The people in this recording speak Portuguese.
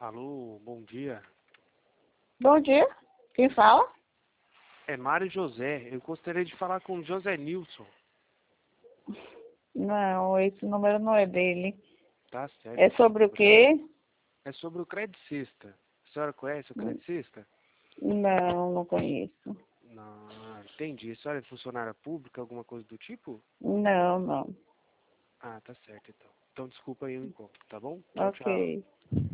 Alô, bom dia. Bom dia. Quem fala? É Mário José. Eu gostaria de falar com o José Nilson. Não, esse número não é dele. Tá certo. É sobre o quê? É sobre o Credicista. A senhora conhece o Credicista? Não, não conheço. Não, entendi. A senhora é funcionária pública, alguma coisa do tipo? Não, não. Ah, tá certo então. Então desculpa aí o encontro, tá bom? Tchau, tchau. Ok.